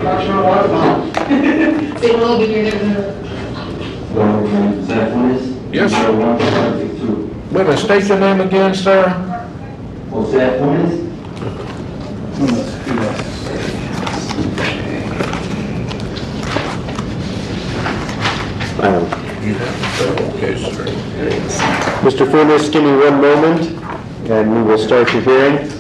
not sure what it's about. Say hello, give your neighborhood. Yes. Wait a minute, state your name again, sir. Jose Funes. Okay, sir. Mr. Funes, give me 1 moment, and we will start your hearing.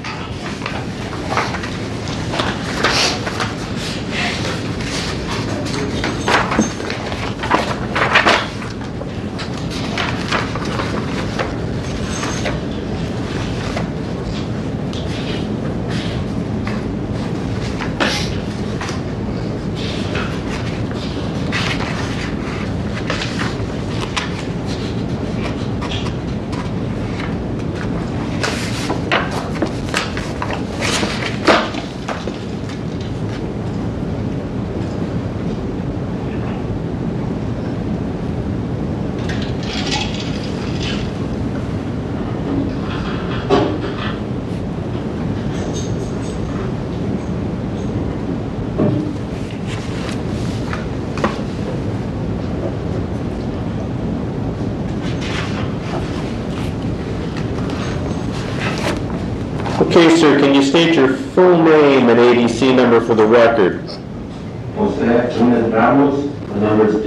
Okay, sir, can you state your full name and ADC number for the record? Jose Funes Ramos, the number is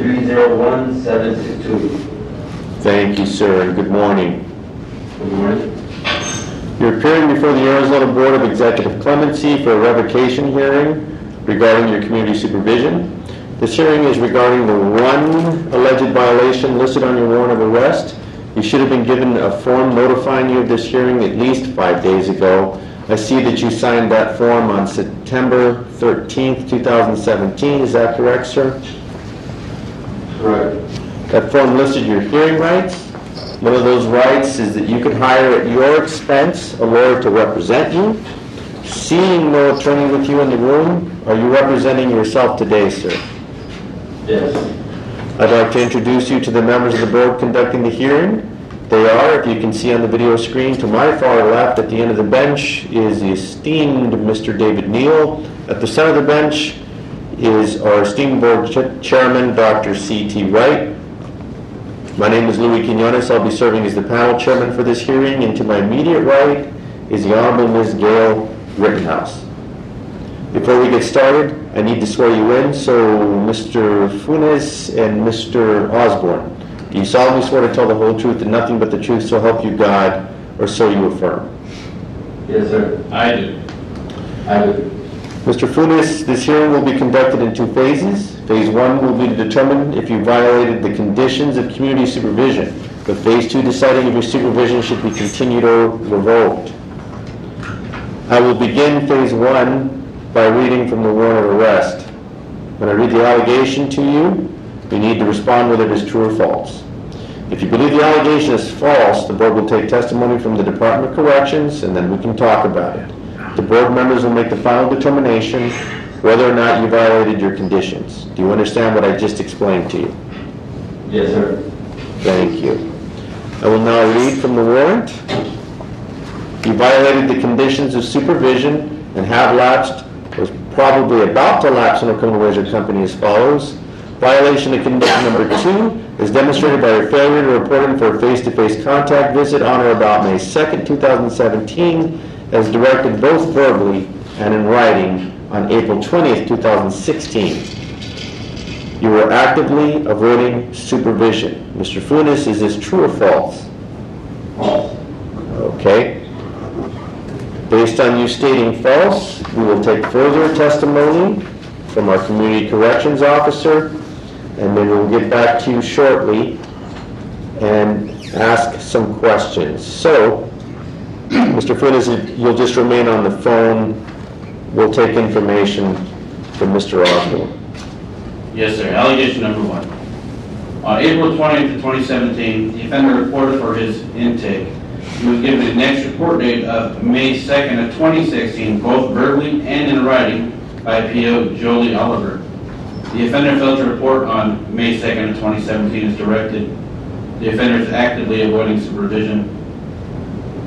301762. Thank you, sir, and good morning. Good morning. You're appearing before the Arizona Board of Executive Clemency for a revocation hearing regarding your community supervision. This hearing is regarding the one alleged violation listed on your warrant of arrest. You should have been given a form notifying you of this hearing at least 5 days ago. I see that you signed that form on September 13th, 2017. Is that correct, sir? Correct. That form listed your hearing rights. One of those rights is that you could hire at your expense a lawyer to represent you. Seeing no attorney with you in the room, are you representing yourself today, sir? Yes. I'd like to introduce you to the members of the board conducting the hearing. They are, if you can see on the video screen, to my far left at the end of the bench is the esteemed Mr. David Neal. At the center of the bench is our esteemed board chairman, Dr. C.T. Wright. My name is Louis Quinones. I'll be serving as the panel chairman for this hearing. And to my immediate right is the Honorable Ms. Gail Rittenhouse. Before we get started, I need to swear you in. So, Mr. Funes and Mr. Osborne, do you solemnly swear to tell the whole truth and nothing but the truth, so help you God, or so you affirm? Yes, sir. I do. I do. Mr. Funes, this hearing will be conducted in 2 phases. Phase 1 will be to determine if you violated the conditions of community supervision, but Phase 2 deciding if your supervision should be continued or revoked. I will begin Phase 1 by reading from the warrant of arrest. When I read the allegation to you, you need to respond whether it is true or false. If you believe the allegation is false, the board will take testimony from the Department of Corrections, and then we can talk about it. The board members will make the final determination whether or not you violated your conditions. Do you understand what I just explained to you? Yes, sir. Thank you. I will now read from the warrant. You violated the conditions of supervision and have lapsed, or is probably about to lapse in a criminal wager company as follows. Violation of condition number 2 is demonstrated by your failure to report in for a face-to-face contact visit on or about May 2nd, 2017, as directed both verbally and in writing on April 20th, 2016. You were actively avoiding supervision. Mr. Funes, is this true or false? False. Okay. Based on you stating false, we will take further testimony from our community corrections officer, and then we'll get back to you shortly and ask some questions. So, Mr. Funes, you'll just remain on the phone. We'll take information from Mr. Osborne. Yes, sir. Allegation number 1. On April 20th, 2017, the offender reported for his intake. He was given an next report date of May 2nd of 2016, both verbally and in writing, by P.O. Jolie Oliver. The offender failed to report on May 2nd of 2017 as directed. The offender is actively avoiding supervision.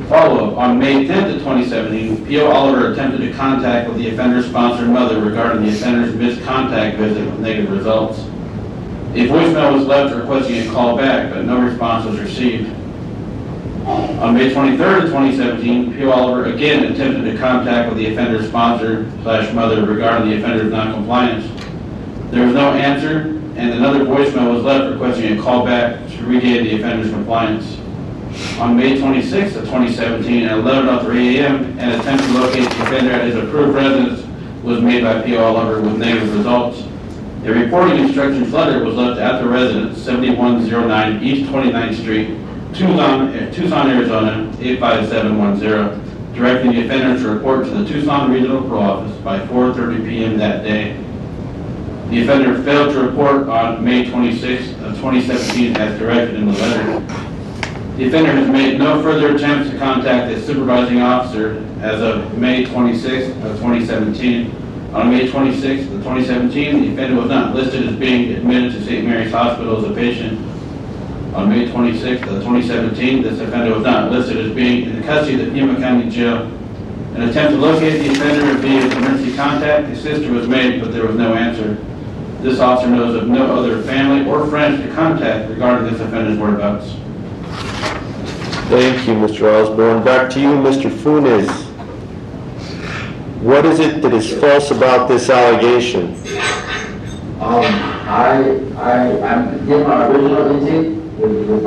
Follow-up, on May 10th of 2017, P.O. Oliver attempted to contact with the offender's sponsored mother regarding the offender's missed contact visit with negative results. A voicemail was left requesting a call back, but no response was received. On May 23rd of 2017, P.O. Oliver again attempted to contact with the offender's sponsor/mother regarding the offender's noncompliance. There was no answer, and another voicemail was left requesting a call back to regain the offender's compliance. On May 26th of 2017 at 11:03 a.m., an attempt to locate the offender at his approved residence was made by P.O. Oliver with negative results. A reporting instructions letter was left at the residence, 7109 East 29th Street, Tucson, Arizona, 85710, directing the offender to report to the Tucson Regional Parole Office by 4:30 p.m. that day. The offender failed to report on May 26th of 2017 as directed in the letter. The offender has made no further attempts to contact the supervising officer as of May 26th of 2017. On May 26th of 2017, the offender was not listed as being admitted to St. Mary's Hospital as a patient. On May 26th of 2017, this offender was not listed as being in the custody of the Pima County Jail. An attempt to locate the offender via emergency contact, his sister was made, but there was no answer. This officer knows of no other family or friends to contact regarding this offender's whereabouts. Thank you, Mr. Osborne. Back to you, Mr. Funes. What is it that is false about this allegation? I did my original intake with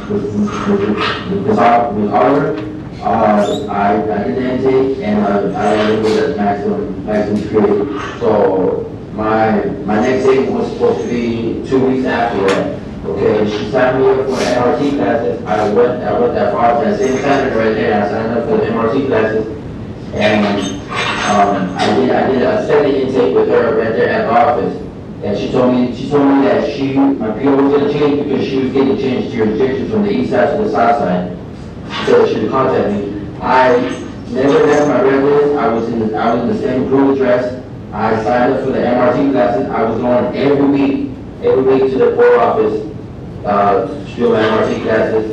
Oliver. I did the intake and I was at maximum security. So my next date was supposed to be 2 weeks after that. Okay, she signed me up for the MRT classes. I went that far to that same center right there. I signed up for the MRT classes, and I did a second intake with her right there at the office. And she told me that my PO was going to change because she was getting changed jurisdictions from the east side to the south side. So she would contact me. I never left my residence. I was in the same approved address. I signed up for the MRT classes. I was going every week to the port office to do my MRT classes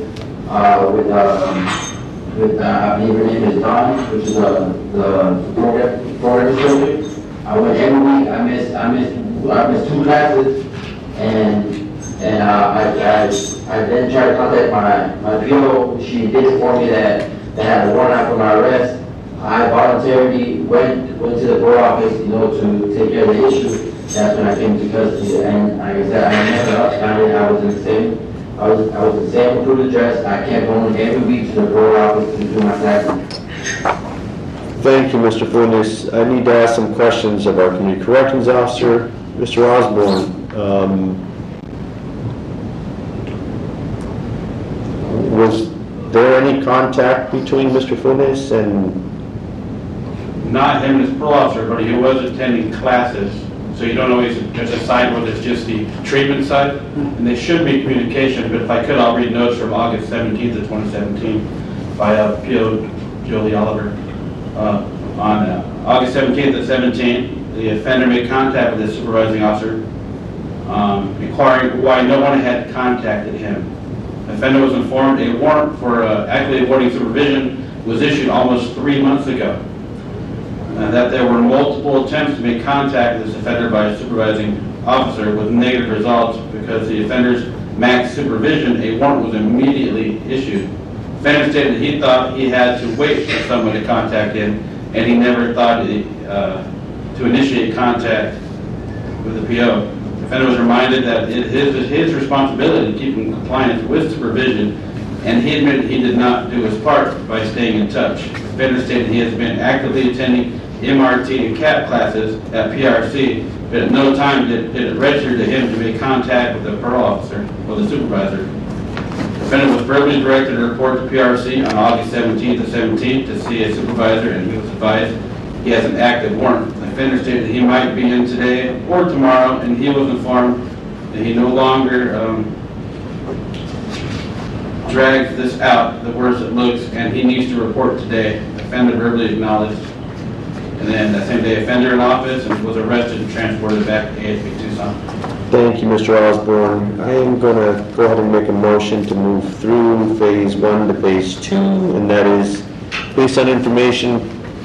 with I believe her name is Dawn, which is the program instructor. I went every week. I missed 2 classes, and I then tried to contact my PO. She did inform me that they had a warrant out for my arrest. I voluntarily went to the board office, to take care of the issue. That's when I came to custody, and like I said, I never absconded. I was in the same approved address. I kept going every week to the board office to do my taxes. Thank you, Mr. Funes. I need to ask some questions of our community corrections officer, Mr. Osborne. Was there any contact between Mr. Funes and? Not him and his parole officer, but he was attending classes. So you don't always just decide whether it's just the treatment side, and there should be communication, but if I could, I'll read notes from August 17th of 2017 by P.O. Jolie Oliver. On August 17th of 17, the offender made contact with the supervising officer, inquiring why no one had contacted him. The offender was informed a warrant for actively avoiding supervision was issued almost 3 months ago. That there were multiple attempts to make contact with this offender by a supervising officer with negative results because the offender's max supervision, a warrant was immediately issued. The offender stated that he thought he had to wait for someone to contact him, and he never thought to initiate contact with the PO. The offender was reminded that it is his responsibility to keep in compliance with supervision, and he admitted he did not do his part by staying in touch. The offender stated he has been actively attending MRT and CAP classes at PRC, but at no time did it register to him to make contact with the parole officer or the supervisor. The defendant was verbally directed to report to PRC on August 17th of 17 to see a supervisor, and he was advised he has an active warrant. The offender stated he might be in today or tomorrow, and he was informed that he no longer drags this out the worse it looks, and he needs to report today. The offender verbally acknowledged. And then that same day, offender in office and was arrested and transported back to ASP Tucson. Thank you, Mr. Osborne. I am going to go ahead and make a motion to move through Phase 1 to Phase 2, and that is based on information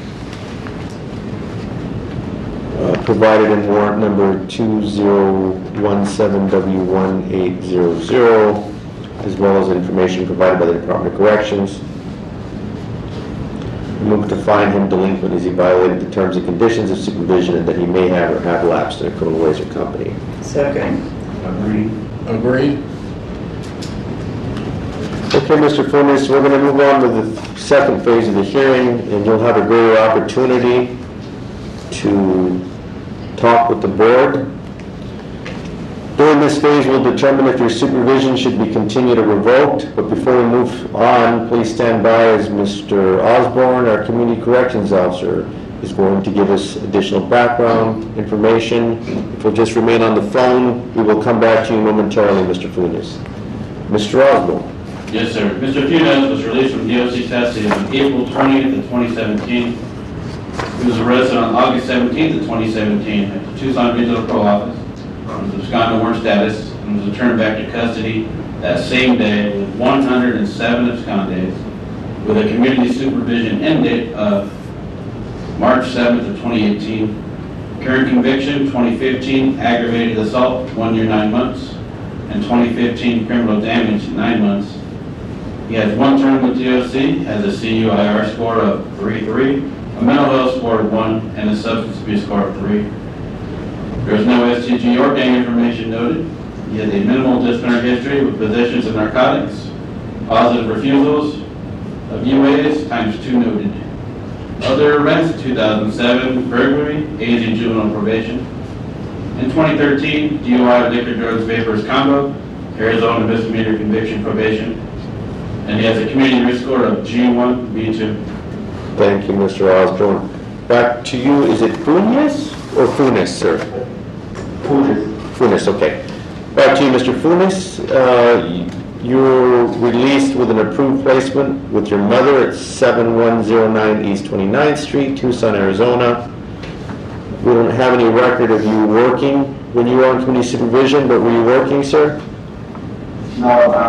provided in warrant number 2017W1800, as well as information provided by the Department of Corrections. Move to find him delinquent as he violated the terms and conditions of supervision and that he may have or have lapsed in a criminal ways or company. Second. Agreed. Agreed? Okay, Mr. Funes, we're going to move on to the second phase of the hearing, and you'll have a greater opportunity to talk with the board. During this phase, we'll determine if your supervision should be continued or revoked, but before we move on, please stand by as Mr. Osborne, our Community Corrections Officer, is going to give us additional background information. If you'll just remain on the phone, we will come back to you momentarily, Mr. Funes. Mr. Osborne. Yes, sir. Mr. Funes was released from DOC custody on April 20th of 2017. He was arrested on August 17th of 2017 at the Tucson Regional Parole Office. He was absconded warrant status and was returned back to custody that same day with 107 abscond days, with a community supervision end date of March 7th of 2018. Current conviction, 2015 aggravated assault, 1 year, 9 months, and 2015 criminal damage, 9 months. He has 1 term with DOC, has a CUIR score of 3.3, a mental health score of 1, and a substance abuse score of 3. There is no STG or gang information noted. He has a minimal disciplinary history with possessions of narcotics, positive refusals of UAs ×2 noted. Other arrests: 2007 burglary, AZ juvenile probation. In 2013, DUI, liquor, drugs, vapors combo, Arizona misdemeanor conviction probation. And he has a community risk score of G1, B2. Thank you, Mr. Osborne. Back to you. Is it Funes or Funes, sir? Funes. Funes, okay. Back to you, Mr. Funes. You're released with an approved placement with your mother at 7109 East 29th Street, Tucson, Arizona. We don't have any record of you working when you were on community supervision, but were you working, sir? No,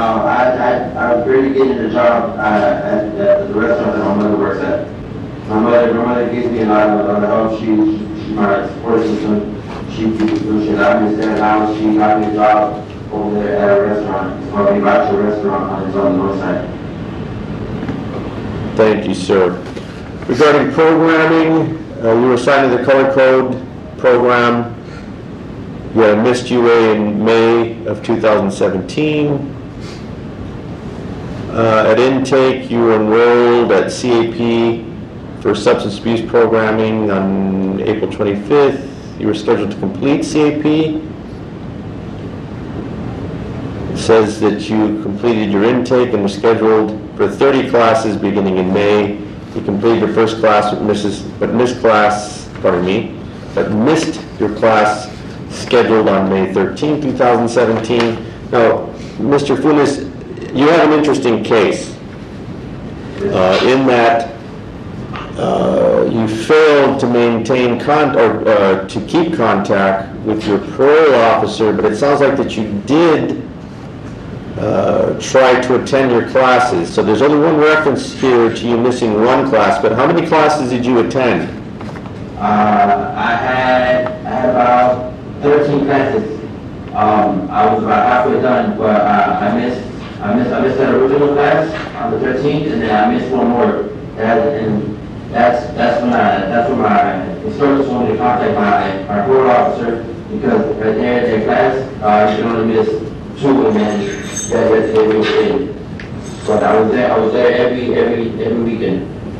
I was really getting a job at the restaurant that my mother works at. My mother gives me a lot of help. She's my support system. She allowed me to stay now. She got me a job over there at a restaurant. It's called the Bacho Restaurant on the north side. Thank you, sir. Regarding programming, you were assigned to the Color Code program. You had a missed UA in May of 2017. At intake, you were enrolled at CAP for substance abuse programming on April 25th. You were scheduled to complete CAP. It says that you completed your intake and were scheduled for 30 classes beginning in May. You completed your first class but missed your class scheduled on May 13, 2017. Now, Mr. Funes, you have an interesting case in that you failed to maintain to keep contact with your parole officer, but it sounds like that you did try to attend your classes. So there's only one reference here to you missing 1 class, but how many classes did you attend? I had about 13 classes. I was about halfway done, but I missed that original class on the 13th, and then I missed 1 more. That's when my instructors told me to contact my parole officer, because right there in their class, you can only miss 2, and then you have to get reinstated. But I was there every weekend.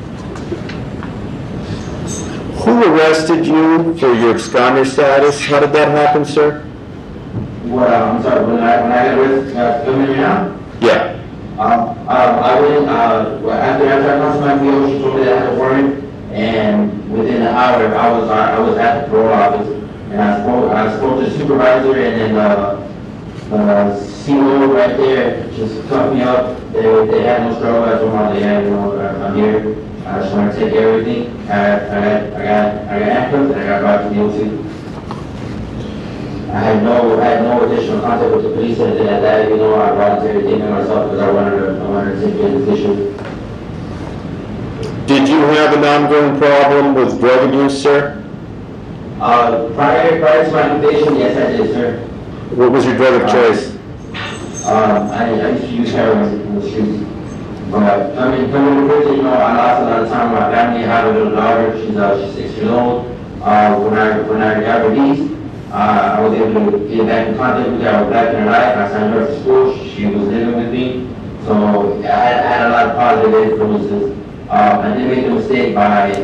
Who arrested you for your absconder status? How did that happen, sir? What, I'm sorry, when I got arrested, coming in now? Yeah. I went, after I talked to my PO, she told me that I had a warrant, and within an hour, I was at the parole office, and I spoke to the supervisor, and then the CEO right there just cut me up. They had no struggle. I told them, I'm here. I just want to take everything. I got handcuffed, and I got brought to DOC. had no additional contact with the police or anything like that. You know, I voluntarily did it myself because I wanted to take care of this issue. Did you have an ongoing problem with drug abuse, sir? Prior to my conviction, yes, I did, sir. What was your drug of choice? I used to use heroin in the streets. But coming to prison, you know, I lost a lot of time with my family. I have a little daughter. She's 6 years old. When I got released, I was able to get back in contact with her. I was back in her life. I signed her for school. She was living with me. So I had a lot of positive influences. I did make a mistake by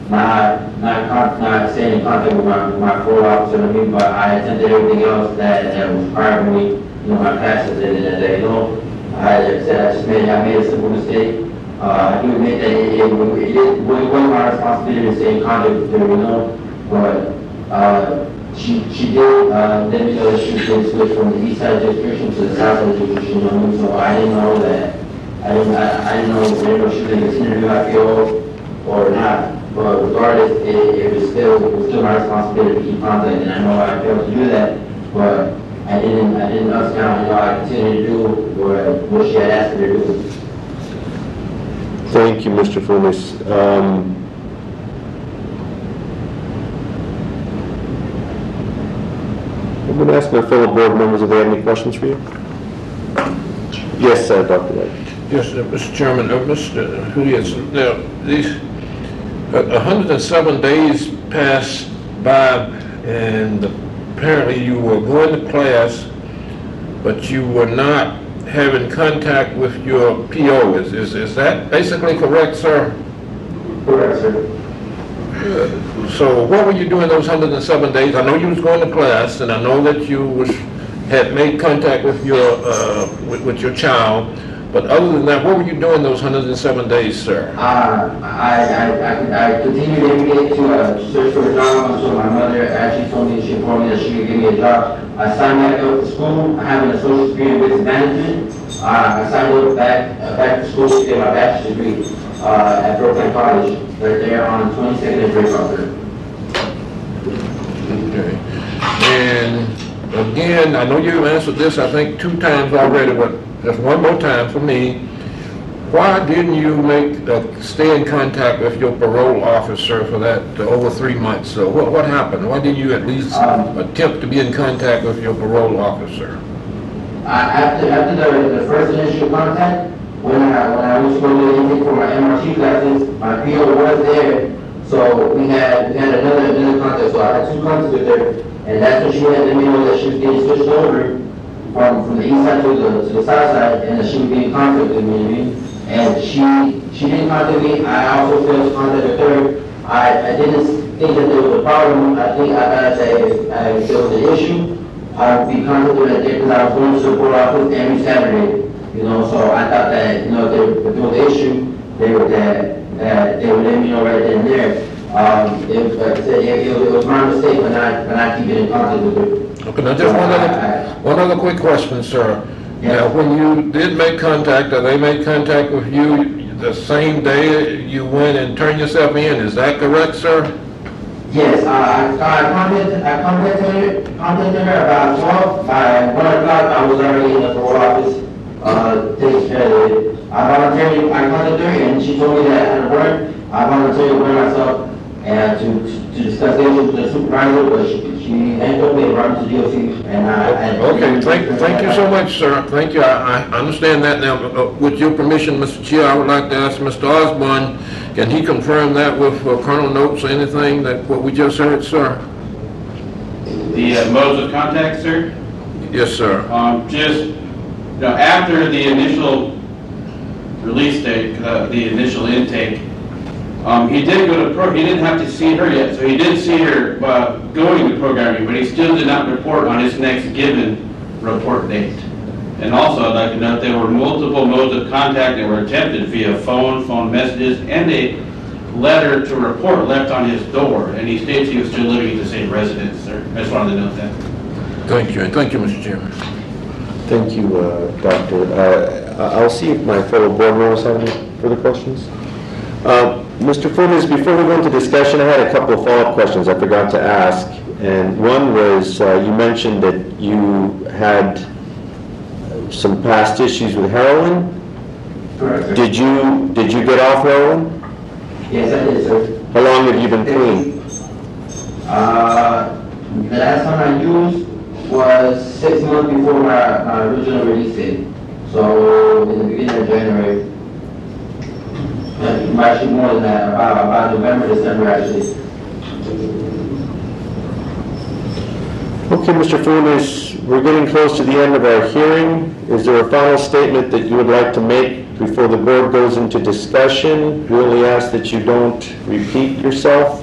not staying in contact with my parole officer, but I attempted everything else that was required of me, you know, my classes and you know, I just made a simple mistake. I do admit that it wasn't my responsibility to stay in contact with her, you know, but she did let me know that she was going to switch from the east side district to the south side district, you know, so I didn't know that. I didn't know if she was going to continue to IPO or not. But regardless, it was still my responsibility to keep contact, and I know I failed to do that. But I didn't discount. You know, I continued to do what she had asked me to do. Thank you, Mr. Funes. I'm going to ask my fellow board members if they have any questions for you. Yes, Dr. White. Yes, Mr. Chairman, Mr. Julius, now, these 107 days passed by, and apparently you were going to class, but you were not having contact with your PO. Is that basically correct, sir? Correct, sir. So what were you doing those 107 days? I know you was going to class, and I know that you had made contact with your child. But other than that, what were you doing those 107 days, sir? I continued every day to search for a job until my mother actually told me, she informed me that she would give me a job. I signed back up to school. I have an associate's degree in business management. I signed up back to school to get my bachelor's degree at Brooklyn College, right there on 22nd and Drake Road. Okay. And again, I know you've answered this, I think, 2 times already, but just one more time for me. Why didn't you stay in contact with your parole officer for that over 3 months? So what happened? Why didn't you at least attempt to be in contact with your parole officer? After the first initial contact, when I was going to intake for my MRT classes, my PO was there. So we had another contact. So I had 2 contacts with her, and that's when she had let me know that she was getting switched over from the east side to the south side, and that she would be in contact with me. And she didn't contact me. I also failed to contact with her. I didn't think that there was a problem. I think I said if there was an issue, I would be contacted that day because I was going to the board office every Saturday. You know, so I thought that, you know, if there was an issue, they would let me know right then and there. Like I said, it was my mistake for not keeping in contact with her. Okay, now just one other quick question, sir. Yes. Now, when you did make contact, or they made contact with you the same day you went and turned yourself in, is that correct, sir? Yes, I contacted her about 12. By 1 o'clock, I was already in the parole office taking care of it. I contacted her, and she told me that at work, I voluntarily bring myself and to discuss the issue with the supervisor, but she ended up being brought to DOC, and Okay, thank you so much, sir. Thank you. I understand that now. With your permission, Mr. Chair, I would like to ask Mr. Osborne, can he confirm that with Colonel Notes or anything that what we just heard, sir? The modes of contact, sir? Yes, sir. After the initial release date, the initial intake, he did go to he didn't have to see her yet, so he did see her going to programming, but he still did not report on his next given report date. And also, I'd like to note there were multiple modes of contact that were attempted via phone messages, and a letter to report left on his door, and he states he was still living at the same residence, sir. I just wanted to note that. Thank you, and thank you, Mr. Chairman. Thank you, Doctor. I'll see if my fellow board members have any further questions. Mr. Funes, before we go into discussion, I had a couple of follow-up questions I forgot to ask. And one was, you mentioned that you had some past issues with heroin. Correct, sir. Did you get off heroin? Yes, I did, sir. How long have you been clean? The last time I used was 6 months before my original release date. So in the beginning of January. Actually more than that, about November, December actually. Okay, Mr. Funes, we're getting close to the end of our hearing. Is there a final statement that you would like to make before the board goes into discussion? We only ask that you don't repeat yourself.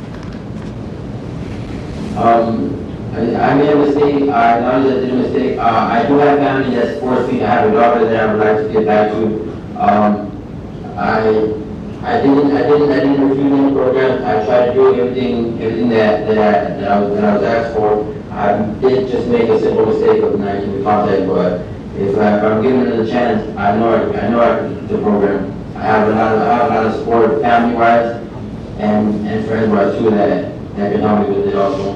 I made a mistake. I acknowledge that I did a mistake. I do have family that supports me. I have a daughter that I would like to get back to. I didn't refuse any program. I tried to do everything that I was asked for. I did just make a simple mistake of denying the contact, but if I'm given another chance, I know I can do the program. I have a lot of support, family-wise and friends-wise too, that can help me with it also.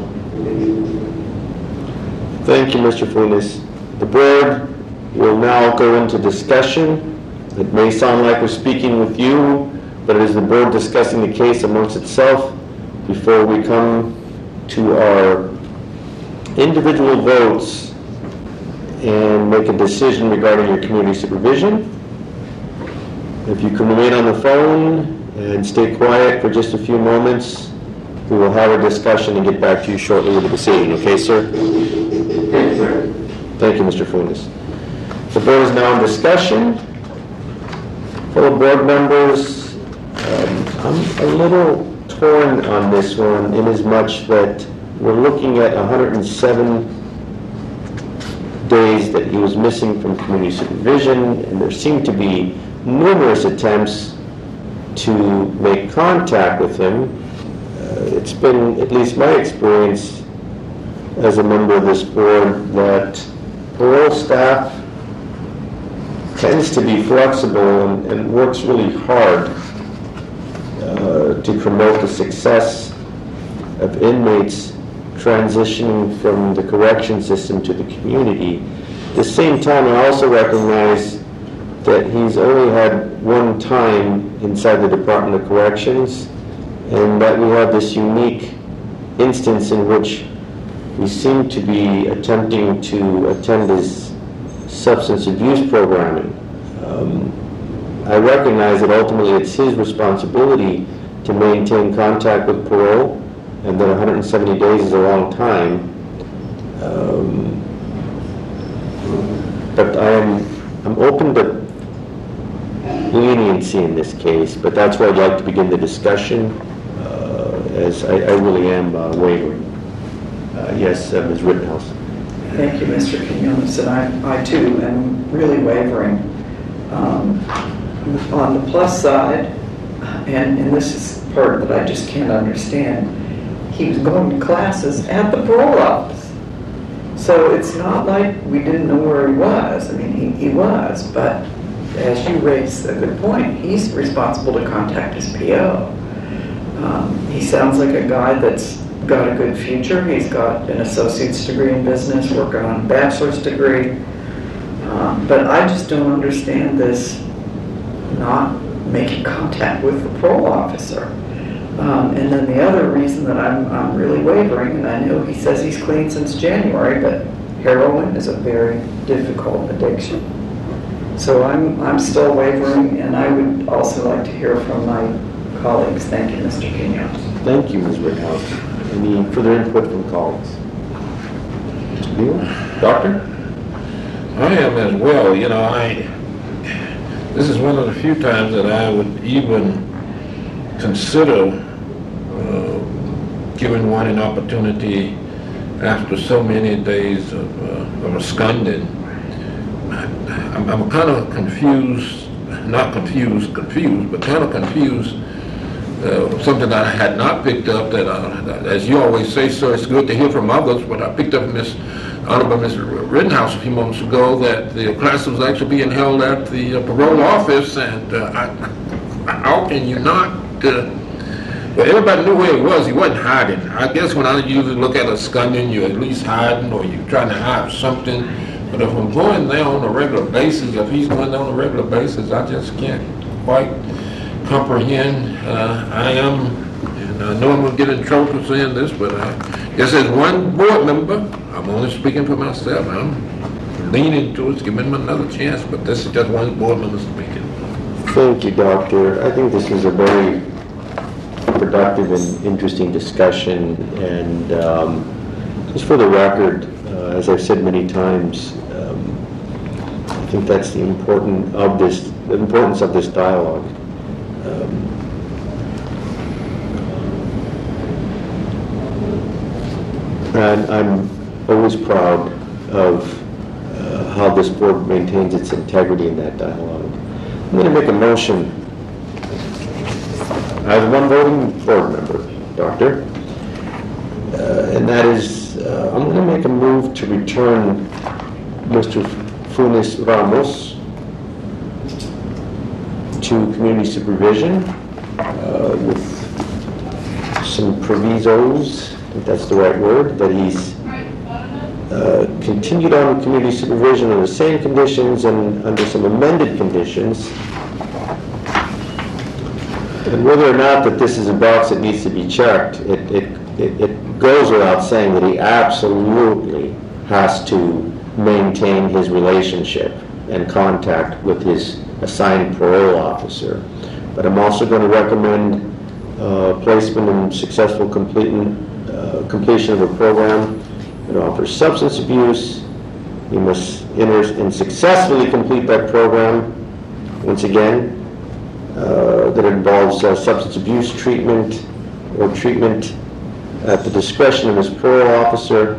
Thank you, Mr. Funes. The board will now go into discussion. It may sound like we're speaking with you, but it is the board discussing the case amongst itself before we come to our individual votes and make a decision regarding your community supervision. If you can remain on the phone and stay quiet for just a few moments, we will have a discussion and get back to you shortly with a decision. Okay, sir? Yes, sir. Thank you, Mr. Funes. The board is now in discussion. Fellow board members, I'm a little torn on this one in as much that we're looking at 107 days that he was missing from community supervision, and there seem to be numerous attempts to make contact with him. It's been, at least my experience as a member of this board, that parole staff tends to be flexible and works really hard to promote the success of inmates transitioning from the correction system to the community. At the same time, I also recognize that he's only had one time inside the Department of Corrections, and that we have this unique instance in which we seem to be attempting to attend his substance abuse programming. I recognize that ultimately it's his responsibility to maintain contact with parole, and that 170 days is a long time. But I'm open to leniency in this case, but that's where I'd like to begin the discussion, as I really am wavering. Yes, Ms. Rittenhouse. Thank you, Mr. Quinones, and I too am really wavering. On the plus side, and this is the part that I just can't understand, he was going to classes at the parole office. So it's not like we didn't know where he was. I mean, he was, but as you raised a good point, he's responsible to contact his PO. He sounds like a guy that's got a good future. He's got an associate's degree in business, working on a bachelor's degree. But I just don't understand this not making contact with the parole officer. And then the other reason that I'm really wavering, and I know he says he's clean since January, but heroin is a very difficult addiction. So I'm still wavering, and I would also like to hear from my colleagues. Thank you, Mr. Quinones. Thank you, Ms. Rittenhouse. Any further input from colleagues? Mr. Neal? Doctor? I am as well. You know, this is one of the few times that I would even consider giving one an opportunity after so many days of absconding. I'm kind of confused, not confused, but kind of confused. Something that I had not picked up, that as you always say, sir, it's good to hear from others, but I picked up Honorable Ms. Rittenhouse a few moments ago that the class was actually being held at the parole office, and how can you not Well, everybody knew where he was. He wasn't hiding. I guess when I usually look at a scunnion, you're at least hiding or you're trying to hide something. But if I'm going there on a regular basis, if he's going there on a regular basis, I just can't quite comprehend. I am, and I know I'm going to get in trouble for saying this, but I guess as one board member, I'm only speaking for myself. I'm leaning towards giving him another chance, but this is just one board member speaking. Thank you, Doctor. I think this was a very productive and interesting discussion, and just for the record, as I've said many times, I think that's the importance of this dialogue. And I'm always proud of how this board maintains its integrity in that dialogue. I'm going to make a motion as one voting board member, Doctor, and that is, I'm going to make a move to return Mr. Funes Ramos to community supervision with some provisos, I think that's the right word, that he's continued on community supervision under the same conditions and under some amended conditions. And whether or not that this is a box that needs to be checked, it goes without saying that he absolutely has to maintain his relationship and contact with his assigned parole officer. But I'm also going to recommend placement and successful completion of a program that offers substance abuse. He must enter and successfully complete that program, once again, that involves substance abuse treatment or treatment at the discretion of his parole officer.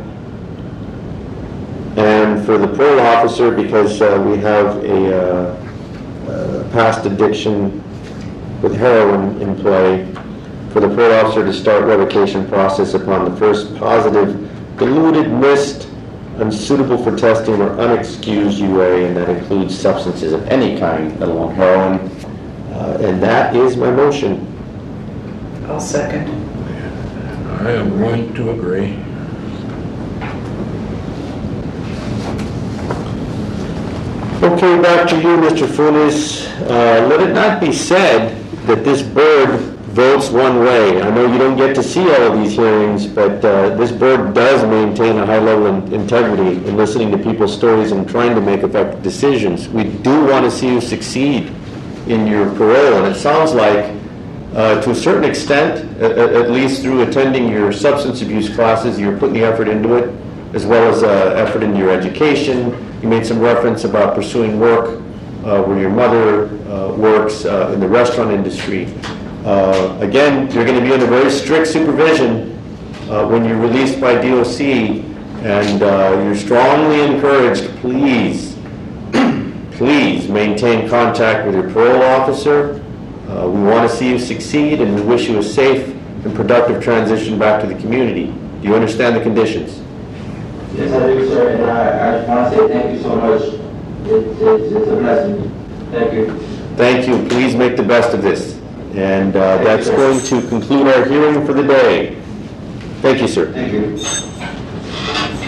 And for the parole officer, because we have a past addiction with heroin in play, for the parole officer to start revocation process upon the first positive, diluted, missed, unsuitable for testing, or unexcused UA, and that includes substances of any kind, let alone heroin. And that is my motion. I'll second. I am going to agree. Okay, back to you, Mr. Funes. Let it not be said that this board votes one way. I know you don't get to see all of these hearings, but this board does maintain a high level of integrity in listening to people's stories and trying to make effective decisions. We do want to see you succeed in your parole, and it sounds like, to a certain extent, at least through attending your substance abuse classes, you're putting the effort into it, as well as effort into your education. You made some reference about pursuing work where your mother works in the restaurant industry. Again, you're going to be under very strict supervision when you're released by DOC, and you're strongly encouraged, please maintain contact with your parole officer. We want to see you succeed, and we wish you a safe and productive transition back to the community. Do you understand the conditions? Yes, I do, sir, and I want to say thank you so much. It's a blessing. Thank you. Thank you. Please make the best of this. And that's going to conclude our hearing for the day. Thank you, sir. Thank you.